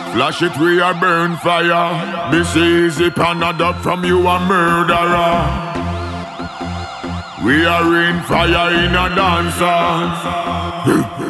Flash it, we a burn fire. Miss easy pan a dub from you a murderer. We are in fire in a dancer.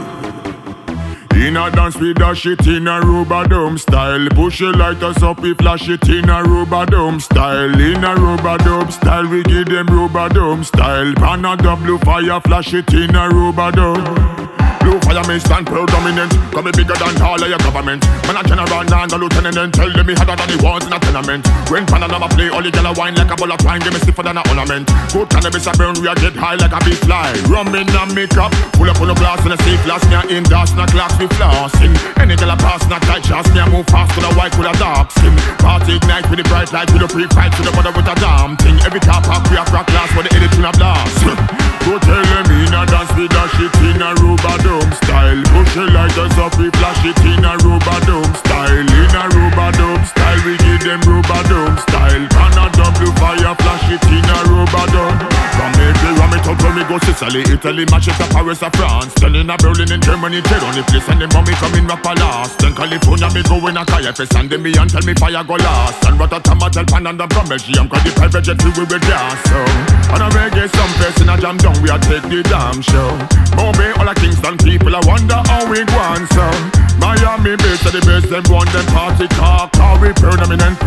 In a dance we dash it in a rubber-dome style. Push it light us up, we flash it in a rubber-dome style. In a rubber-dome style, we give them rubber-dome style. Pan a double fire, flash it in a rubber-dome. Blue fire may stand predominant. Come be bigger than all of your government. Man a general and a lieutenant. Tell them me harder than the ones in a tenement. When Panama play, all the yellow wine like a bowl of wine. Give me stiffer than a ornament. Good cannabis a burn, we a get high like a beef fly. Rum in a makeup, pull up on the glass and a safe glass. Me a in dash, not glass, we flossing. Any girl a pass, not tight shots. Me a move fast with a white with a dark skin. Party ignite with the bright light, with the pre-fight, with the mother with a damn thing. Every car park we a crack glass, with the edit in a blast. Go tell them in a dance, we dash it in a rubber-dome style. Push the lighters up, we flash it in a rubber-dome style. In a rubber-dome style, we give them rubber-dome style. Can a double fire, flash it in a rubber-dome. From April, ram it up when we go Sicily, Italy, Manchester, Paris, or France. Then in a Berlin, in Germany, tear on the place, and then mommy come in rap a last. Then California, me go in a kayak, and then me and tell me fire go last. And Rotterdam, tell Pan and from Belgium, cause the private jet we will gas. So, on a reggae, some face in a jam down, we a take the damn show. Moby, all the Kingston people, I wonder how we go on so. Miami base are the best, them want them party talk. How we predominant.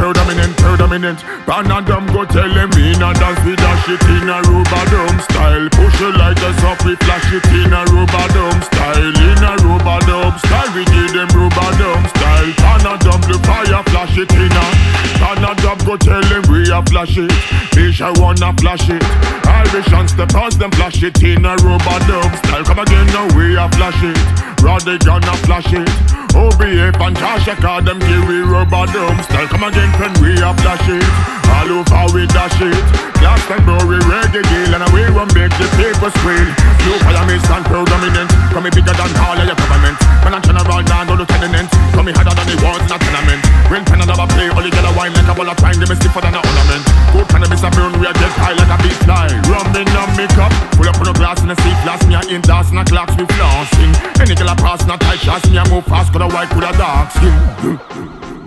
Pan and them go tell them in a dance, we dash it in a rubber-dome style. Push the lighters up, we flash it in a rubber-dome style. In a rubber-dome style, we give them rubber-dome style. Pan and them the fire, flash it in a. Pan and them go tell them we a flash it. Fish I wanna flash it. Irish and steppers, them flash it in a rubber-dome style. Come again now, we a flash it. Roddy gonna flash it. OBA and Tasha, call them give we rubber-dome style. Come again when we a flash it. All over we dash it. Last time glory reggae deal, and away one make the paper squeal. Blue fire may stand predominant. Come me bigger than all of your government. Man and general down to lieutenant. Come me harder than the walls in a tenement. When Panama play, all the yellow wine like a ball of twine. They me stiffer than a ornament. Good cannabis a burn, we a get high like a beef fly. Rum in a makeup, pull up on the glass in a seat glass. Me a in dance and a clocks we flossing. Any girl a pass, not tight shots. Me a move fast, got a white with a dark skin.